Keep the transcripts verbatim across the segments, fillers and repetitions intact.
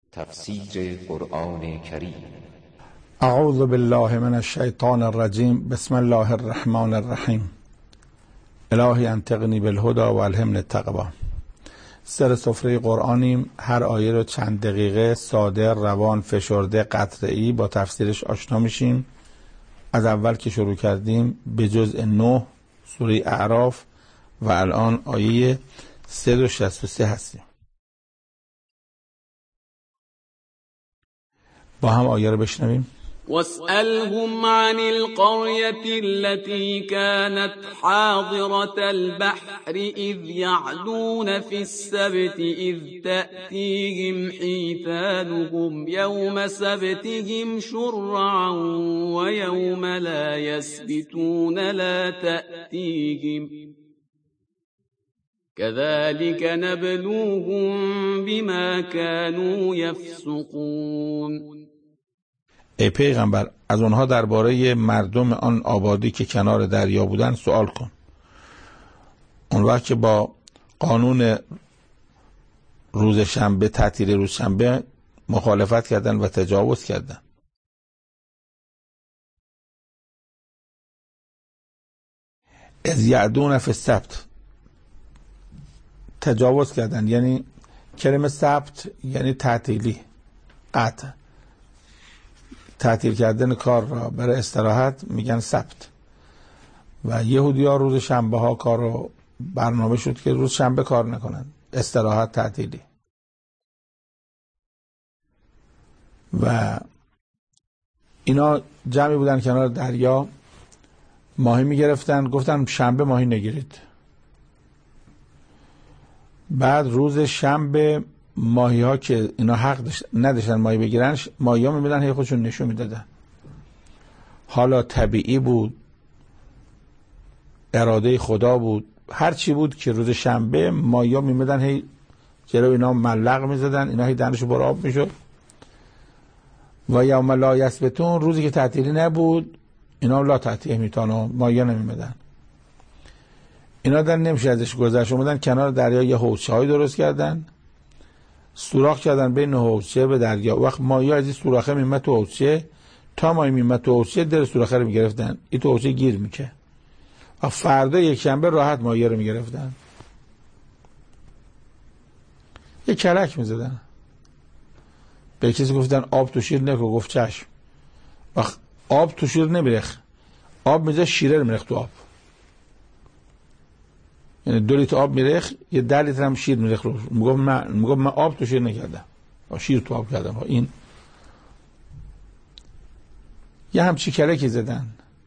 تفسیر قرآن کریم. اعوذ بالله من الشیطان الرجیم. بسم الله الرحمن الرحیم. الهی انطقنی بالهدی و الهمنی التقوی. سر سفره قرآنیم. هر آیه رو چند دقیقه ساده، روان، فشرده، قطعی با تفسیرش آشنا میشیم. از اول که شروع کردیم به جزء نه سوره اعراف و الان آیه صد و شصت و سه هستیم. با هم آیه رو بشنویم. واسألهم عن القرية التي كانت حاضرة البحر إذ يعدون في السبت إذ تأتيهم حيتانهم يوم سبتهم شرعا ويوم لا يسبتون لا تأتيهم كذلك نبلوهم بما كانوا يفسقون. ای پیغمبر، از اونها درباره مردم آن آبادی که کنار دریا بودن سوال کن. اون وقت که با قانون روز شنبه، تعطیل روز شنبه مخالفت کردن و تجاوز کردن. از یعدون فی السبت، تجاوز کردن یعنی کلمه سبت یعنی تعطیلی، قطع، تعطیل کردن کار را برای استراحت میگن سبت. و یهودی‌ها روز شنبه ها کار رو برنامه شد که روز شنبه کار نکنن، استراحت، تعطیلی. و اینا جمعی بودن کنار دریا، ماهی میگرفتن. گفتن شنبه ماهی نگیرید. بعد روز شنبه ماهی ها که اینا حق نداشتن ماهی بگیرن، ماهی ها میبینن هی خودشون نشون میدادن. حالا طبیعی بود، اراده خدا بود، هر چی بود که روز شنبه ماهی ها میبینن هی جلو اینا ملق میزدن، اینا هی دهنشون پر آب میشد. و یوم لا یسبتون، روزی که تعطیلی نبود اینا لا تعطیه میتانو، ماهی ها نمیمدن. اینا در نمیشه ازش گذشت. اومدن کنار دریا یه حوضچه های درست کردن، سوراخ کردن بین حوضچه به دریا. وقت ماهی ها از این سوراخه میمد تو حوضچه، تا ماهی میمد تو حوضچه در سوراخه رو میگرفتن، این تو حوضچه گیر میکه. و فردا یک شنبه راحت ماهی رو میگرفتن. یه کلک میزدن. به کسی گفتن آب تو شیر نکو، گفت چشم. وقت آب تو شیر نمیرخ، آب میزه شیره رو میرخ تو آب. یعنی دو لیتر آب میرخ، یه ده لیتر هم شیر میرخ رو. میگفت من میگفت من آب تو شیر نکردم، شیر تو آب کردم. این یه همچی کلکی زدن.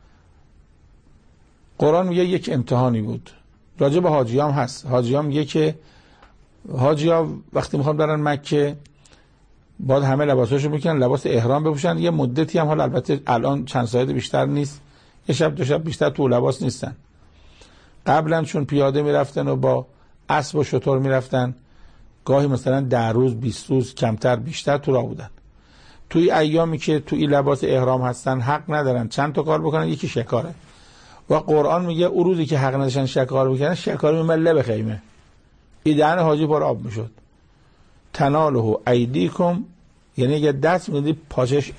قرآن میگه یک امتحانی بود. راجع به حاجیام هست. حاجیام میگه که حاجیا وقتی میخوام برن مکه باید همه لباساشو بکنن، لباس احرام بپوشن. یه مدتی هم، حالا البته الان چند ساعت بیشتر نیست، یه شب دو شب بیشتر تو لباس نیستن. قبلا چون پیاده میرفتن و با اسب و شتر میرفتن، گاهی مثلا ده روز بیست روز کمتر بیشتر تو راه بودن. توی ایامی که توی لباس احرام هستن حق ندارن چند تا کار بکنن، یکی شکاره. و قرآن میگه اون روزی که حق نداشتن شکار بکنن، شکار میمد لب خیمه، این دهن حاجی پر آب میشد. تناله ایدیکم، یعنی یه دست میدی پاچش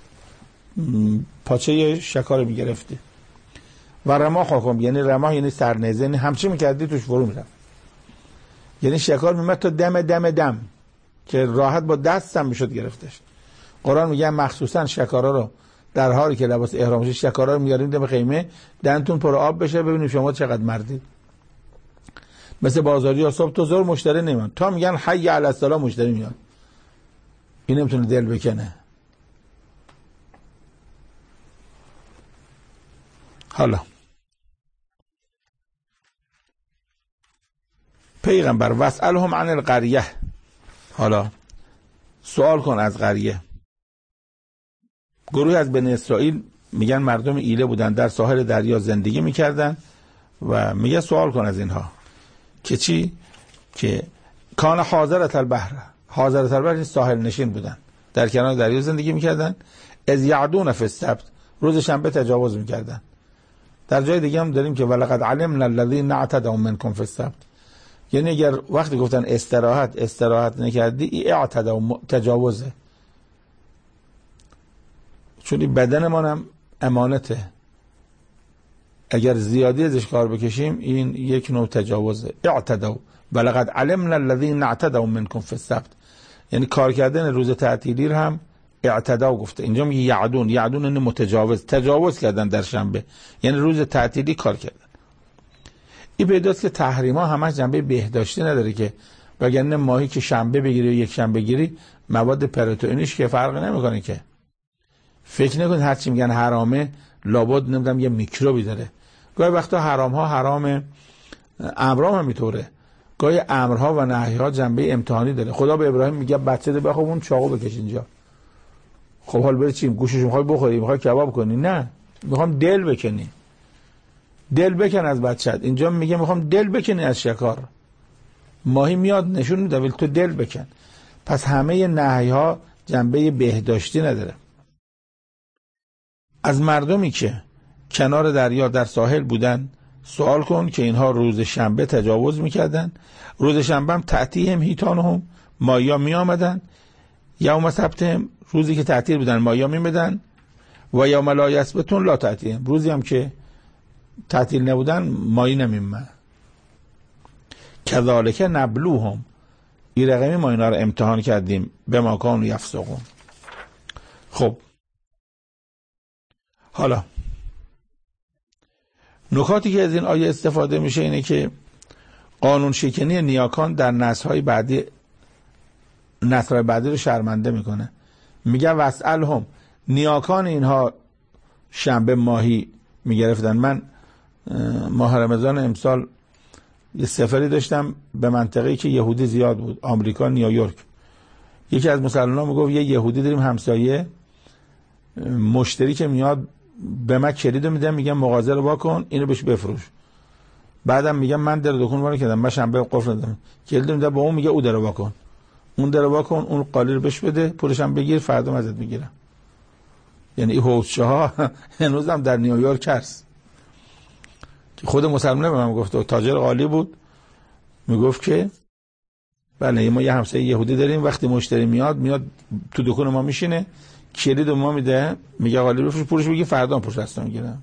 پاچه شکار میگرفتی. و رما خاکم، یعنی رما یعنی سرنیزه، یعنی همچی میکردی توش فرو میرفت. یعنی شکار میمد تا دم دم دم که راحت با دستم میشد گرفتش. قرآن میگه مخصوصا شکارا رو در حالی که لباس احرامش، شکارا رو میارین دم خیمه، دهنتون پر آب بشه، ببینیم شما چقدر مردید. مثل بازاری ها صبح تا ظهر مشتری نمیاد، تا میگن حی علی الصلا مشتری میاد. این نمیتونه دل بکنه. حالا پیغمبر واسألهم عن القریه، حالا سوال کن از قریه. گروه از بنی اسرائیل میگن مردم ایله بودن، در ساحل دریا زندگی میکردن. و میگه سوال کن از اینها که چی؟ که کان حاضرة البحر، حاضرة البحر ساحل نشین بودن، در کنار دریا زندگی میکردن. از یعدون فی السبت، روز شنبه تجاوز میکردن. در جای دیگه هم داریم که ولقد علمنا الذین اعتدوا منکم فی السبت، یعنی اگر وقتی گفتن استراحت استراحت نکردی، این اعتدا و تجاوزه، چون این بدن ما هم امانته، اگر زیادی ازش کار بکشیم این یک نوع تجاوزه. اعتدا ولقد علمنا الذين اعتدوا منكم في السبت، یعنی کار کردن روز تعطیلی هم اعتدا گفته. اینجا میگه یعدون، یعدون یعنی متجاوز، تجاوز کردن در شنبه، یعنی روز تعطیلی کار کردن. این پیداست که تحریم ها همش جنبه بهداشتی نداره، که وگرنه ماهی که شنبه بگیری و یک شنبه بگیری مواد پروتئینیش که فرق نمیکنه. که فکر نکنید هر چی میگن حرامه لابد نمیدونم یه میکروبی داره. گاهی وقتا حرام ها حرام، امرام هم میطوره، گاهی امرها و نهی ها جنبه امتحانی داره. خدا به ابراهیم میگه بچه ده بخواب اون چاقو بکش اینجا. خب حال بری چیم؟ گوشش میخوای بخوری، میخوای کباب کنی؟ نه، میخوام دل بکنی. دل بکن از بچت. اینجا میگه میخوام دل بکنی از شکار. ماهی میاد نشون میده ولی تو دل بکن. پس همه نهی ها جنبه بهداشتی نداره. از مردمی که کنار دریا در ساحل بودن سوال کن که اینها روز شنبه تجاوز میکردن. روز شنبه هم تأتیهم هیتانهم، مایا می آمدن. یوم سبتهم، روزی که تعطیل بودن مایا می آمدن. و یوم لا یسبتون لا تأتیهم، روزی هم که تعطیل نبودن مایی نمیمن. کذالک نبلوهم، این رقمی ما اینا رو امتحان کردیم به ما کانوا یفسقون. خب حالا نکاتی که از این آیه استفاده میشه اینه که قانون شکنی نیاکان در نسل‌های بعدی، نسل‌های بعدی رو شرمنده میکنه. میگه واسألهم، نیاکان اینها شنبه ماهی میگرفتن. من ماه رمضان امسال یه سفری داشتم به منطقه‌ای که یهودی زیاد بود، آمریکا، نیویورک. یکی از مسلمانان میگفت یه یهودی داریم همسایه، مشتری که میاد به من کلیدو میدم، میگم مغازه رو وا کن اینو بهش بفروش. بعدم میگم من در دکون وارو کردم، من شنبه قفل ندادم، کلیدو میدم به اون، میگه او در وا کن، اون در وا کن، اون قالی رو بهش بده، پولش هم بگیر، فردا ازت میگیرم. یعنی این حوضچه ها هنوزم در نیویورک هست. خود مسلمانه به من گفت، تاجر قالی بود، میگفت که بله ما یه همسایه یهودی داریم، وقتی مشتری میاد میاد تو دکون ما میشینه، کلید ما میده، میگه قالی بفروش، پولش بگیر، فردا پولش دستم میگیرم.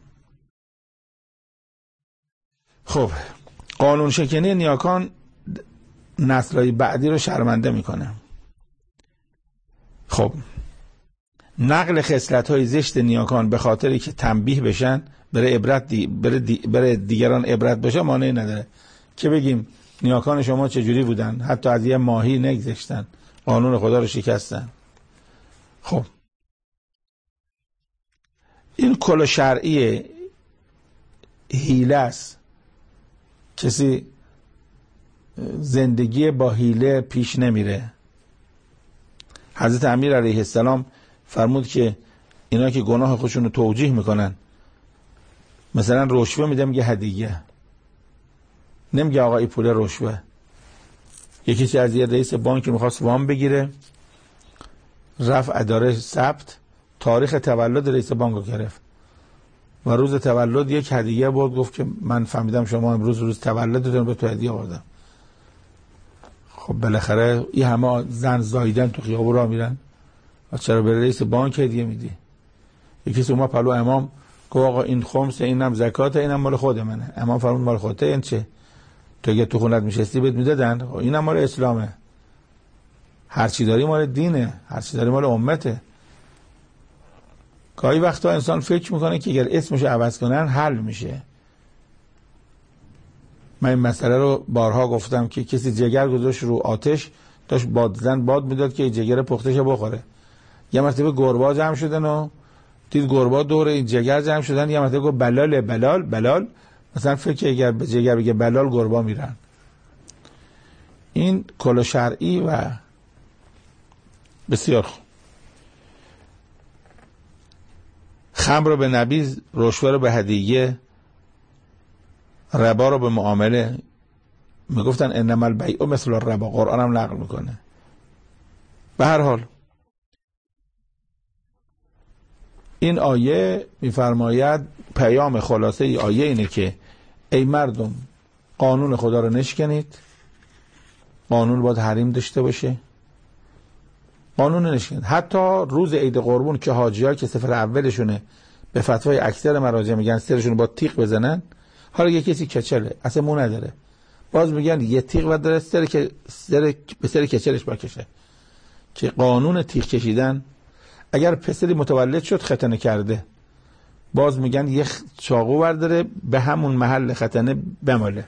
خب قانون شکنی نیاکان نسل‌های بعدی رو شرمنده میکنه. خب نقل خصلت‌های زشت نیاکان به خاطری که تنبیه بشن، برای عبرت دی، برای, دی، برای دیگران عبرت باشه مانعی نداره. که بگیم نیاکان شما چجوری بودن، حتی از یه ماهی نگذشتن، قانون خدا رو شکستن. خب این کل شرعی حیله است. کسی زندگی با حیله پیش نمیره. حضرت امیر علیه السلام فرمود که اینا که گناه خودشون رو توجیه میکنن، مثلا رشوه میده، میگه هدیه، نمیگه آقا این پول رشوه. یکی چه از یه رئیس بانک میخواست وام بگیره، رفت اداره ثبت، تاریخ تولد رئیس بانک رو گرفت و روز تولد یک هدیه برد، گفت که من فهمیدم شما امروز روز تولدتون، به تو هدیه آوردم. خب بالاخره این همه زن زایدن تو خیابون راه میرن و چرا به رئیس بانک هدیه میدی؟ یکی اومد پلو امام گفت آقا این خمسه، اینم زکاته، اینم مال خود منه. امام فرمود مال خودته، این چه؟ تو اگه تو خونت میشستی بهت میدادن؟ اینم مال اسلامه، هر چی داری مال دینه، هر چی داری مال امته. گاهی وقتا انسان فکر میکنه که اگر اسمش عوض کنن حل میشه. من این مسئله رو بارها گفتم که کسی جگر گذاشت رو آتش، داشت بادزن باد میداد که جگر پختش بخوره. یه مرتبه گربا جمع شدن و دید گربا دور این جگر جمع شدن، یه مرتبه گفت بلال بلال بلال، مثلا فکر اگر به جگر بگه بلال گربا میرن. این کل شرعی و بسیار خوب. خمر رو به نبیذ، رشوه رو به هدیه، ربا رو به معامله. میگفتن انما البیع مثل الربا، قرآن هم نقل میکنه. به هر حال این آیه میفرماید، پیام خلاصه ای آیه اینه که ای مردم قانون خدا رو نشکنید، قانون باید حریم داشته باشه. قانون نشین. حتی روز عید قربون که حاجی‌ها که سفر اولشونه به فتوای اکثر مراجع میگن سرشون با تیغ بزنن، حالا یه کسی کچله اصلا مو نداره، باز میگن یه تیغ و داره سر که سر به سر کچلش بکشه. که قانون تیغ کشیدن، اگر پسری متولد شد ختنه کرده، باز میگن یه چاقو برداره به همون محل ختنه بماله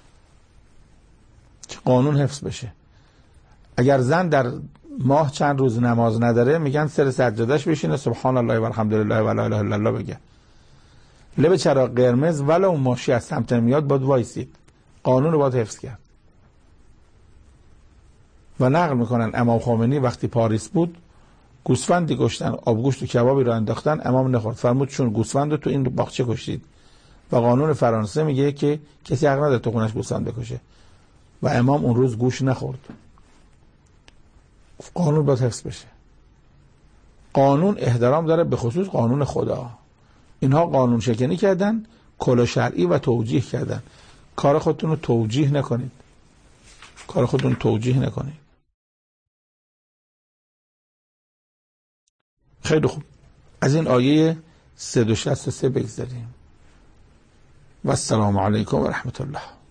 که قانون حفظ بشه. اگر زن در ماه چند روز نماز نداره، میگن سر سجادهش بشینه سبحان الله و الحمدلله و لا اله الا الله بگه. لب چراغ قرمز ولو اون ماشی از سمت میاد باید وایسید. قانون رو باید حفظ کرد. و نقل میکنن امام خمینی وقتی پاریس بود گوسفندی کشتن، آبگوشت و کبابی رو انداختن، امام نخورد. فرمود چون گوسفند رو تو این باغچه کشتید. و قانون فرانسه میگه که کسی حق نداره تو خونش گوسفند بکشه. و امام اون روز گوش نخورد. قانون باید حفظ بشه. قانون احترام داره، به خصوص قانون خدا. اینها قانون شکنی کردن، کلا شرعی و توجیه کردن. کار خودتون رو توجیه نکنید. کار خودتون رو توجیه نکنید. خیلی خوب. از این آیه صد و شصت و سه بگذاریم. و السلام علیکم و رحمت الله.